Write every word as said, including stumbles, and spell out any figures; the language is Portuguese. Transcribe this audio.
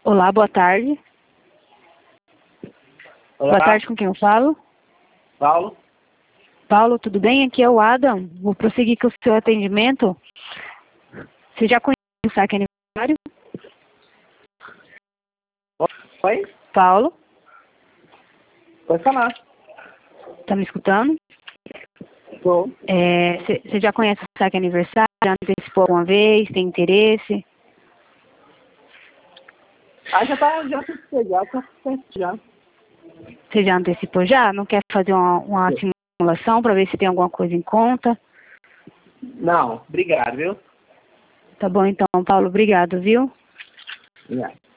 Olá, boa tarde. Olá. Boa tarde, com quem eu falo? Paulo. Paulo, tudo bem? Aqui é o Adam. Vou prosseguir com o seu atendimento. Você já conhece o saque aniversário? Oi? Paulo, Pode falar. tá me escutando? Tô. É, Você você já conhece o saque aniversário? Já antecipou alguma vez? Tem interesse? Ah, já tá, já tá, já tá certo, já. Você já antecipou já? Não quer fazer uma, uma simulação para ver se tem alguma coisa em conta? Não, obrigado, viu? Tá bom então, Paulo. Obrigado, viu? Obrigado.